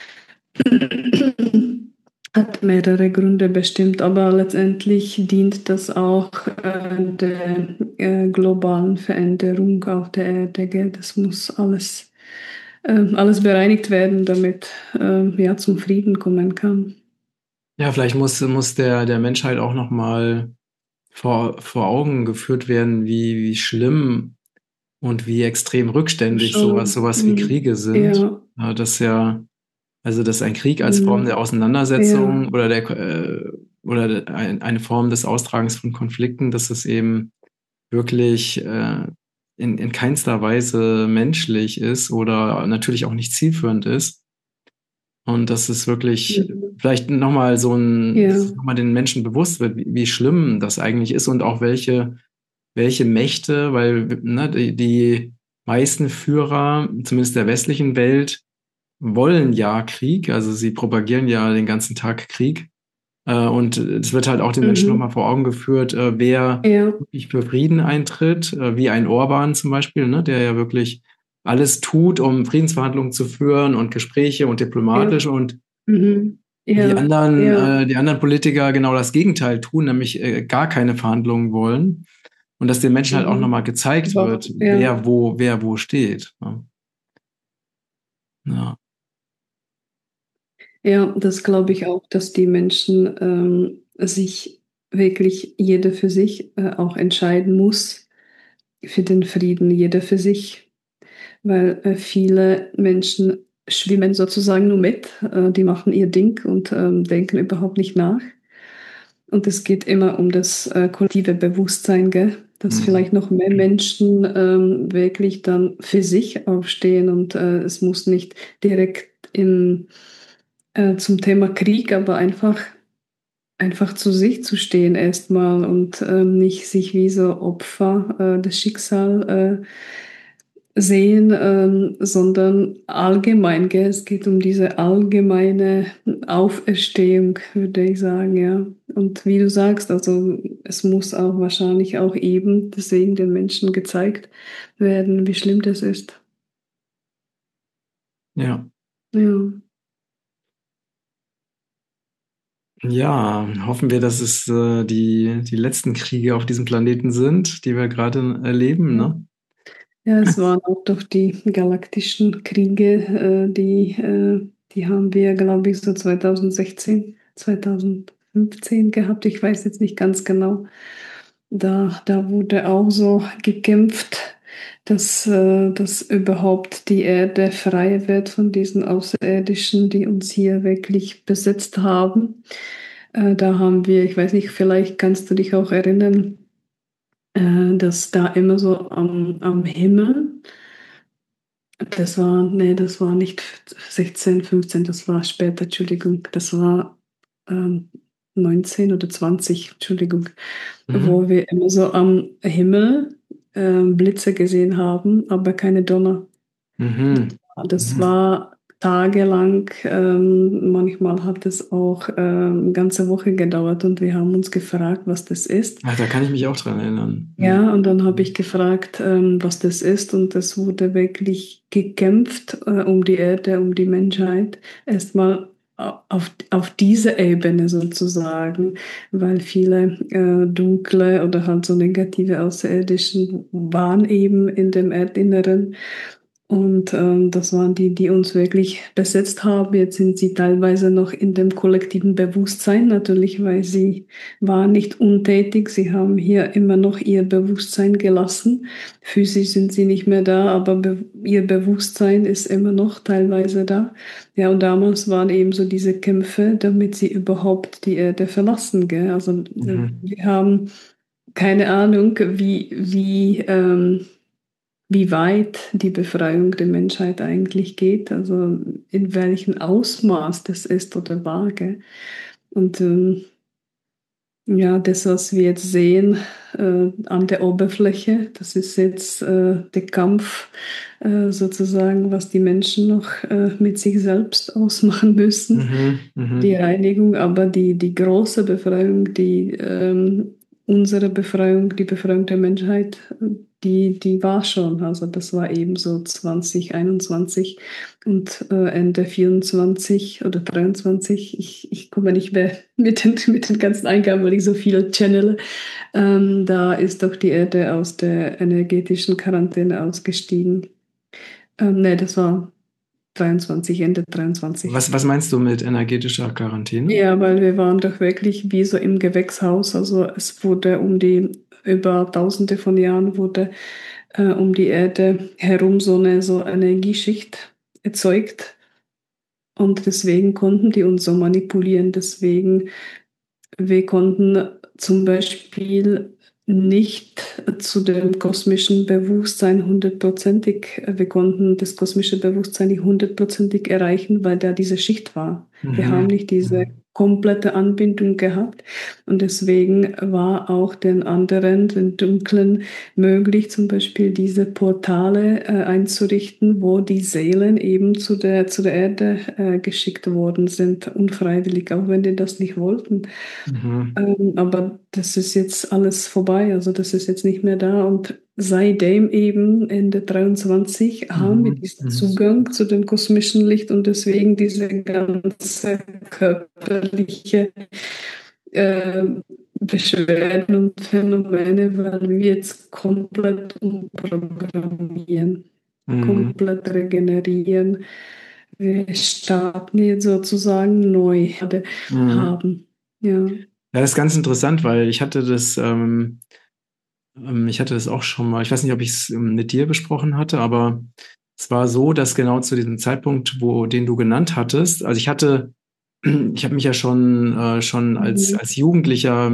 hat mehrere Gründe bestimmt. Aber letztendlich dient das auch der globalen Veränderung auf der Erde. Gell? Das muss alles bereinigt werden, damit ja zum Frieden kommen kann. Ja, vielleicht muss der Menschheit auch nochmal vor Augen geführt werden, wie schlimm und wie extrem rückständig Schon. sowas wie Kriege sind. Ja. Das ja, also dass ein Krieg als Form der Mhm. Ja. Auseinandersetzung oder eine Form des Austragens von Konflikten, dass es eben wirklich in keinster Weise menschlich ist oder natürlich auch nicht zielführend ist. Und dass es wirklich Mhm. vielleicht Ja. dass es nochmal den Menschen bewusst wird, wie schlimm das eigentlich ist und auch welche Mächte, weil ne, die meisten Führer, zumindest der westlichen Welt, wollen ja Krieg, also sie propagieren ja den ganzen Tag Krieg. Und es wird halt auch den Menschen Mhm. nochmal vor Augen geführt, wer Ja. wirklich für Frieden eintritt, wie ein Orban zum Beispiel, ne, der ja wirklich alles tut, um Friedensverhandlungen zu führen und Gespräche und Ja. diplomatisch und Mhm. Ja. Ja. die anderen Politiker genau das Gegenteil tun, nämlich gar keine Verhandlungen wollen. Und dass den Menschen halt auch nochmal Mhm. gezeigt Doch. wird, Ja. wer wo steht. Ne? Ja. Ja, das glaube ich auch, dass die Menschen sich wirklich jeder für sich auch entscheiden muss für den Frieden, jeder für sich, weil viele Menschen schwimmen sozusagen nur mit, die machen ihr Ding und denken überhaupt nicht nach. Und es geht immer um das kollektive Bewusstsein, gell? Dass Mhm. vielleicht noch mehr Menschen wirklich dann für sich aufstehen und es muss nicht direkt zum Thema Krieg, aber einfach zu sich zu stehen erstmal und nicht sich wie so Opfer des Schicksals sehen, sondern allgemein, gell? Es geht um diese allgemeine Auferstehung, würde ich sagen, ja. Und wie du sagst, also es muss auch wahrscheinlich auch eben deswegen den Menschen gezeigt werden, wie schlimm das ist. Ja. Ja, Ja, hoffen wir, dass es die letzten Kriege auf diesem Planeten sind, die wir gerade erleben, ja. ne? Ja, es waren auch doch die galaktischen Kriege, die haben wir, glaube ich, so 2016, 2015 gehabt. Ich weiß jetzt nicht ganz genau. Da wurde auch so gekämpft, dass überhaupt die Erde frei wird von diesen Außerirdischen, die uns hier wirklich besetzt haben. Da haben wir, ich weiß nicht, vielleicht kannst du dich auch erinnern, dass da immer so am Himmel, nee, das war nicht 16, 15, das war später, Entschuldigung, das war ähm, 19 oder 20, Entschuldigung, wo Mhm. wir immer so am Himmel Blitze gesehen haben, aber keine Donner. Mhm. Das Mhm. war tagelang, manchmal hat es auch eine ganze Woche gedauert und wir haben uns gefragt, was das ist. Ach, da kann ich mich auch dran erinnern. Ja, und dann habe ich Mhm. gefragt, was das ist, und es wurde wirklich gekämpft, um die Erde, um die Menschheit. Erstmal auf dieser Ebene sozusagen, weil viele dunkle oder halt so negative Außerirdischen waren eben in dem Erdinneren. Und das waren die, die uns wirklich besetzt haben. Jetzt sind sie teilweise noch in dem kollektiven Bewusstsein, natürlich, weil sie waren nicht untätig. Sie haben hier immer noch ihr Bewusstsein gelassen. Physisch sind sie nicht mehr da, aber ihr Bewusstsein ist immer noch teilweise da. Ja, und damals waren eben so diese Kämpfe, damit sie überhaupt die Erde verlassen, gell? Also Mhm. wir haben keine Ahnung, wie weit die Befreiung der Menschheit eigentlich geht, also in welchem Ausmaß das ist oder war. Gell? Und ja, das, was wir jetzt sehen an der Oberfläche, das ist jetzt der Kampf sozusagen, was die Menschen noch mit sich selbst ausmachen müssen, Mhm. die Mhm. Reinigung, aber die große Befreiung, unsere Befreiung, die Befreiung der Menschheit, die war schon. Also das war eben so 2021 und Ende 24 oder 23. Ich komme nicht mehr mit den ganzen Eingaben, weil ich so viele channele. Da ist doch die Erde aus der energetischen Quarantäne ausgestiegen. Nee, das war 23, Ende 23. Was meinst du mit energetischer Quarantäne? Ja, weil wir waren doch wirklich wie so im Gewächshaus. Also es wurde über Tausende von Jahren wurde um die Erde herum so Energieschicht erzeugt. Und deswegen konnten die uns so manipulieren. Deswegen, wir konnten zum Beispiel nicht zu dem kosmischen Bewusstsein hundertprozentig, wir konnten das kosmische Bewusstsein nicht hundertprozentig erreichen, weil da diese Schicht war. Wir haben Mhm. nicht diese Mhm. komplette Anbindung gehabt, und deswegen war auch den anderen, den Dunklen, möglich, zum Beispiel diese Portale einzurichten, wo die Seelen eben zu der Erde geschickt worden sind, unfreiwillig, auch wenn die das nicht wollten. Mhm. Aber das ist jetzt alles vorbei, also das ist jetzt nicht mehr da. Und seitdem eben Ende 23 haben wir Mhm. diesen Mhm. Zugang zu dem kosmischen Licht, und deswegen diese ganze körperliche äh, Beschwerden und Phänomene, weil wir jetzt komplett umprogrammieren, Mhm. komplett regenerieren. Wir starten jetzt sozusagen neu Mhm. haben. Ja. Ja, das ist ganz interessant, weil ich hatte das auch schon mal, ich weiß nicht, ob ich es mit dir besprochen hatte, aber es war so, dass genau zu diesem Zeitpunkt, den du genannt hattest, also ich habe mich ja schon Mhm. als Jugendlicher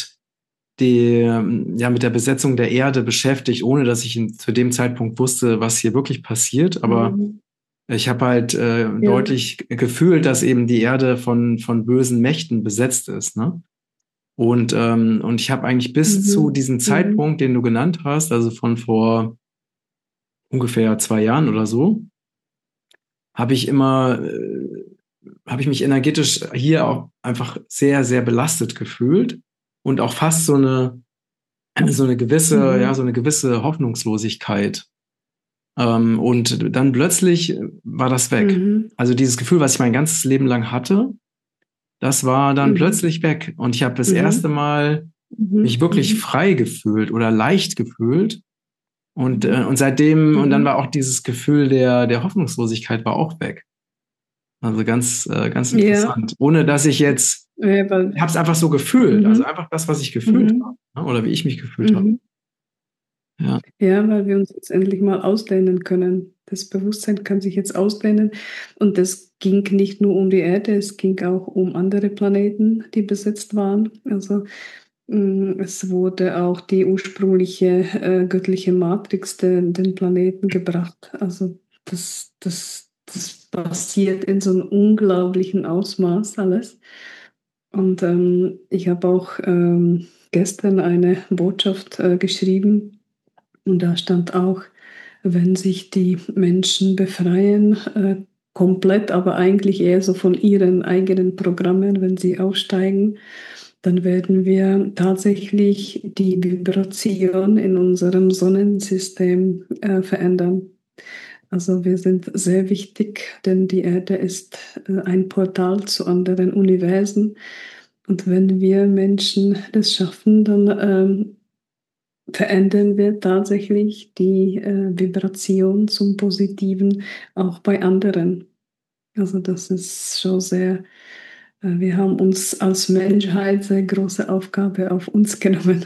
mit der Besetzung der Erde beschäftigt, ohne dass ich zu dem Zeitpunkt wusste, was hier wirklich passiert. Aber Mhm. ich habe halt Ja. deutlich gefühlt, dass eben die Erde von bösen Mächten besetzt ist, ne? Und ich habe eigentlich bis zu Mhm. diesem Mhm. Zeitpunkt, den du genannt hast, also von vor ungefähr 2 Jahren oder so, habe ich immer, habe ich mich energetisch hier auch einfach sehr, sehr belastet gefühlt und auch fast so eine gewisse, ja, Mhm. so eine gewisse Hoffnungslosigkeit. Und dann plötzlich war das weg. Mhm. Also dieses Gefühl, was ich mein ganzes Leben lang hatte, das war dann Mhm. plötzlich weg. Und ich habe das erste Mhm. Mal mich Mhm. wirklich Mhm. frei gefühlt oder leicht gefühlt. Und, Mhm. äh, und seitdem, und dann Mhm. war auch dieses Gefühl der Hoffnungslosigkeit war auch weg. Also ganz Ja, interessant. Ohne dass ich jetzt, ich weil, habe es einfach so gefühlt. Also mhm. einfach das, was ich gefühlt habe, Mhm. ne? Oder wie ich mich gefühlt habe. Mhm. Ja. Ja, weil wir uns jetzt endlich mal ausdehnen können. Das Bewusstsein kann sich jetzt ausdehnen. Und es ging nicht nur um die Erde, es ging auch um andere Planeten, die besetzt waren. Also es wurde auch die ursprüngliche göttliche Matrix den Planeten gebracht. Also das passiert in so einem unglaublichen Ausmaß alles. Und ich habe auch gestern eine Botschaft geschrieben und da stand auch, wenn sich die Menschen befreien, komplett, aber eigentlich eher so von ihren eigenen Programmen, wenn sie aussteigen, dann werden wir tatsächlich die Vibration in unserem Sonnensystem verändern. Also wir sind sehr wichtig, denn die Erde ist ein Portal zu anderen Universen. Und wenn wir Menschen das schaffen, dann verändern wir tatsächlich die Vibration zum Positiven auch bei anderen. Also das ist schon sehr, wir haben uns als Menschheit sehr große Aufgabe auf uns genommen.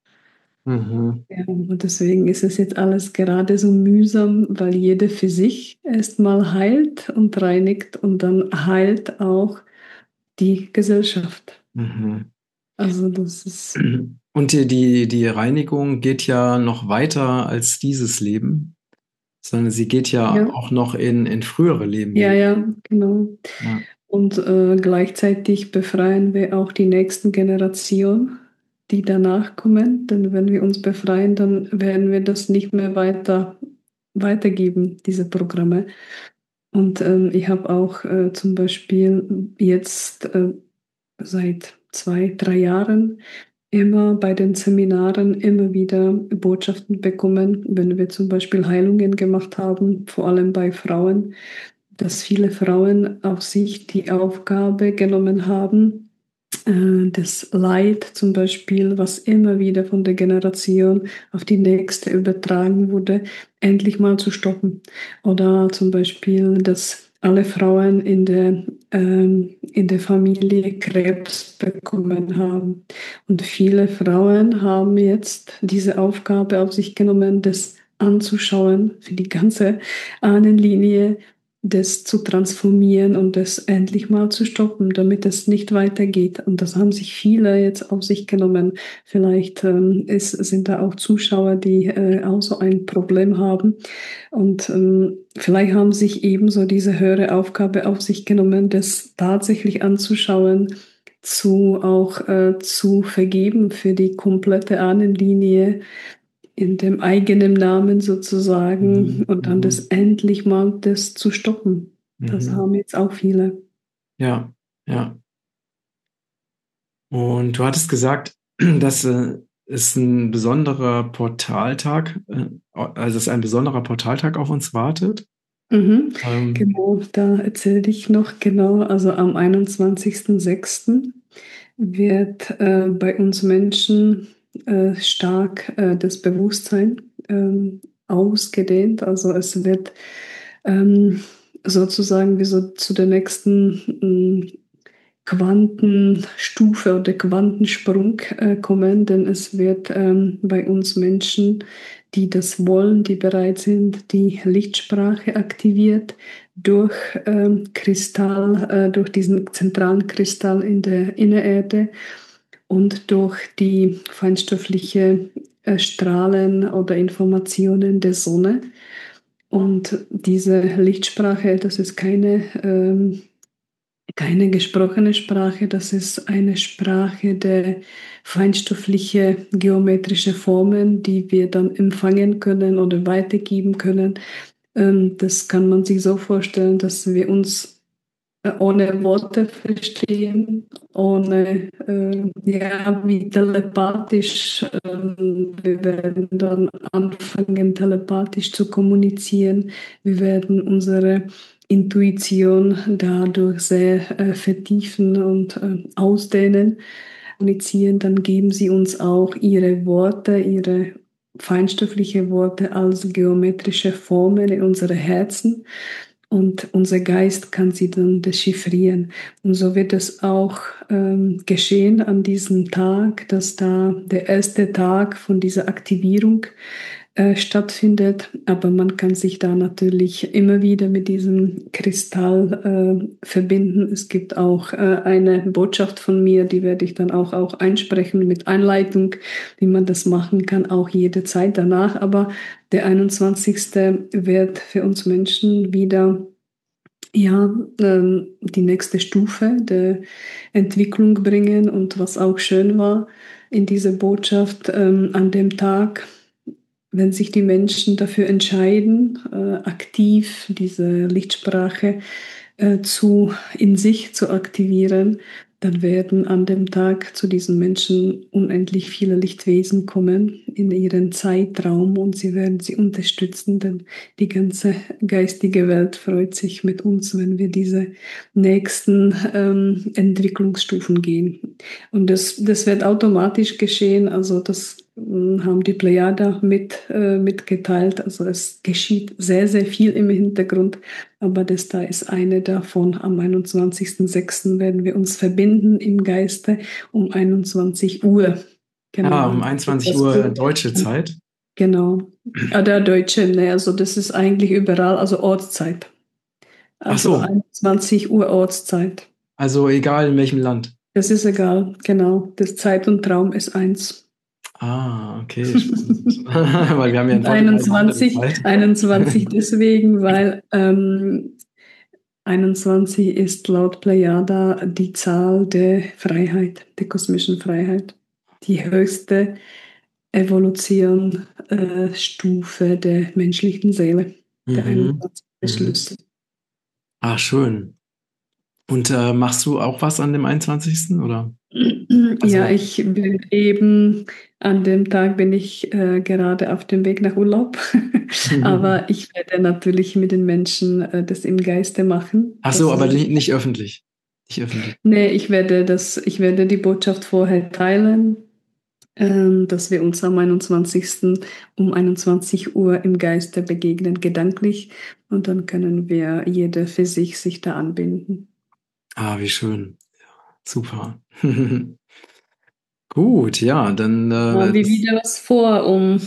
Mhm. Ja, und deswegen ist es jetzt alles gerade so mühsam, weil jeder für sich erstmal heilt und reinigt und dann heilt auch die Gesellschaft. Mhm. Also das ist, Und die Reinigung geht ja noch weiter als dieses Leben, sondern sie geht ja ja, auch noch in frühere Leben ja, hinein. ja, genau. Ja. Und gleichzeitig befreien wir auch die nächsten Generationen, die danach kommen. Denn wenn wir uns befreien, dann werden wir das nicht mehr weitergeben, diese Programme. Und ich habe auch zum Beispiel jetzt seit 2, 3 Jahren immer bei den Seminaren immer wieder Botschaften bekommen, wenn wir zum Beispiel Heilungen gemacht haben, vor allem bei Frauen, dass viele Frauen auf sich die Aufgabe genommen haben, das Leid zum Beispiel, was immer wieder von der Generation auf die nächste übertragen wurde, endlich mal zu stoppen. Oder zum Beispiel, dass alle Frauen in der Familie Krebs bekommen haben. Und viele Frauen haben jetzt diese Aufgabe auf sich genommen, das anzuschauen für die ganze Ahnenlinie, das zu transformieren und das endlich mal zu stoppen, damit es nicht weitergeht. Und das haben sich viele jetzt auf sich genommen. Vielleicht sind da auch Zuschauer, die auch so ein Problem haben. Und vielleicht haben sich ebenso diese höhere Aufgabe auf sich genommen, das tatsächlich anzuschauen, zu vergeben für die komplette Ahnenlinie in dem eigenen Namen sozusagen Mhm. und dann das Mhm. endlich mal das zu stoppen. Das Mhm. haben jetzt auch viele. Ja, ja. Und du hattest gesagt, dass es ein besonderer Portaltag, also dass ein besonderer Portaltag auf uns wartet. Mhm. Ähm, Genau, da erzähle ich noch genau, also am 21.06. wird bei uns Menschen stark das Bewusstsein ausgedehnt. Also es wird ähm, sozusagen wie so zu der nächsten Quantenstufe oder Quantensprung kommen, denn es wird bei uns Menschen, die das wollen, die bereit sind, die Lichtsprache aktiviert durch Kristall, durch diesen zentralen Kristall in der Innererde und durch die feinstoffliche Strahlen oder Informationen der Sonne. Und diese Lichtsprache, das ist keine keine gesprochene Sprache, das ist eine Sprache der feinstoffliche geometrische Formen, die wir dann empfangen können oder weitergeben können. Das kann man sich so vorstellen, dass wir uns ohne Worte verstehen, ohne, ja, wie telepathisch. Wir werden dann anfangen, telepathisch zu kommunizieren. Wir werden unsere Intuition dadurch sehr vertiefen und ausdehnen. Kommunizieren, dann geben sie uns auch ihre Worte, ihre feinstoffliche Worte als geometrische Formen in unsere Herzen. Und unser Geist kann sie dann dechiffrieren. Und so wird es auch geschehen an diesem Tag, dass da der erste Tag von dieser Aktivierung stattfindet. Aber man kann sich da natürlich immer wieder mit diesem Kristall verbinden. Es gibt auch eine Botschaft von mir, die werde ich dann auch einsprechen mit Einleitung, wie man das machen kann, auch jede Zeit danach. Aber der 21. wird für uns Menschen wieder ja, die nächste Stufe der Entwicklung bringen. Und was auch schön war in dieser Botschaft an dem Tag, wenn sich die Menschen dafür entscheiden, aktiv diese Lichtsprache in sich zu aktivieren, dann werden an dem Tag zu diesen Menschen unendlich viele Lichtwesen kommen in ihren Zeitraum und sie werden sie unterstützen, denn die ganze geistige Welt freut sich mit uns, wenn wir diese nächsten Entwicklungsstufen gehen. Und das wird automatisch geschehen, also das haben die Plejada mitgeteilt. Also es geschieht sehr, sehr viel im Hintergrund, aber das da ist eine davon. Am 21.06. werden wir uns verbinden im Geiste um 21 Uhr. Ah, Genau. um 21 Uhr deutsche Zeit. Genau. Der Deutsche, ne, also das ist eigentlich überall, also Ortszeit. Ach Also so, 21 Uhr Ortszeit. also egal in welchem Land. Das ist egal, genau. Das Zeit und Traum ist eins. Ah, okay, spannend. Weil wir haben ja in Und Portugal eine andere Zeit. 21 deswegen, weil 21 ist laut Plejada die Zahl der Freiheit, der kosmischen Freiheit. Die höchste Evolution, Stufe der menschlichen Seele. Der Mhm. 21. Mhm. Schlüssel. Ah, schön. Und machst du auch was an dem 21. oder? Ja, Also, ich bin eben, an dem Tag bin ich gerade auf dem Weg nach Urlaub. Aber ich werde natürlich mit den Menschen das im Geiste machen. ach so, Das aber werde nicht öffentlich. Nicht öffentlich. Nee, ich werde die Botschaft vorher teilen, dass wir uns am 21. um 21 Uhr im Geiste begegnen, gedanklich. Und dann können wir jeder für sich da anbinden. Ah, wie schön. Super. Gut, ja, dann Haben wir wieder was vor,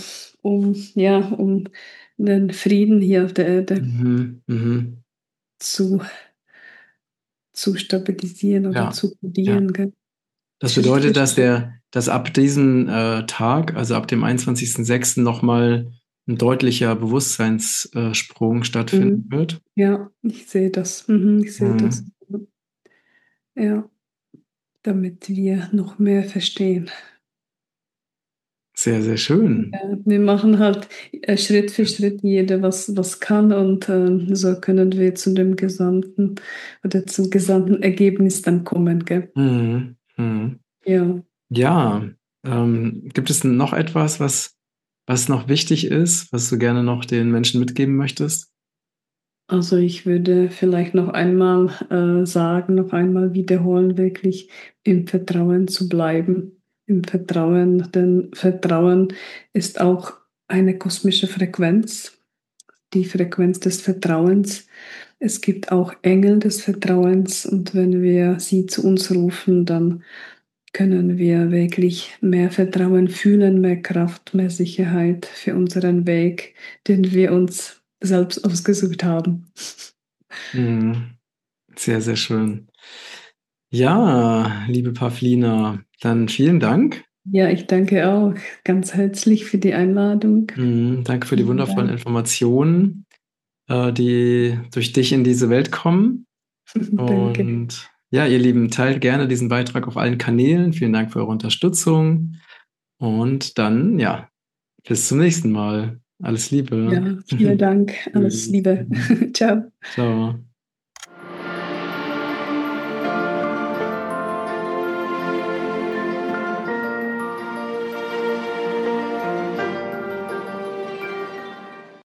um den Frieden hier auf der Erde mhm, mhm. zu, zu stabilisieren oder Ja, zu ja. kodieren, gell? Das Schritt für bedeutet, Schritt. dass ab diesem Tag, also ab dem 21.06. nochmal ein deutlicher Bewusstseinssprung stattfinden Mhm. wird. Ja, ich sehe das. Ich sehe das. Mhm. Ja. Damit wir noch mehr verstehen. Sehr, sehr schön. Ja, wir machen halt Schritt für Schritt jeder was kann und so können wir zu dem gesamten oder zum gesamten Ergebnis dann kommen, gell? Mhm. Mhm. Ja, Ja, gibt es noch etwas, was noch wichtig ist, was du gerne noch den Menschen mitgeben möchtest? also ich würde vielleicht noch einmal sagen, noch einmal wiederholen, wirklich im Vertrauen zu bleiben. Im Vertrauen, denn Vertrauen ist auch eine kosmische Frequenz, die Frequenz des Vertrauens. Es gibt auch Engel des Vertrauens und wenn wir sie zu uns rufen, dann können wir wirklich mehr Vertrauen fühlen, mehr Kraft, mehr Sicherheit für unseren Weg, den wir uns selbst ausgesucht haben. Mhm. Sehr, sehr schön. Ja, liebe Pavlina, dann vielen Dank. Ja, ich danke auch ganz herzlich für die Einladung. Danke für die Vielen wundervollen Dank. Informationen, die durch dich in diese Welt kommen. Danke. Und Ja, ihr Lieben, teilt gerne diesen Beitrag auf allen Kanälen. Vielen Dank für eure Unterstützung. Und dann, ja, bis zum nächsten Mal. Alles Liebe. Ja, vielen Dank. Alles Tschüss. Liebe. Ciao. Ciao.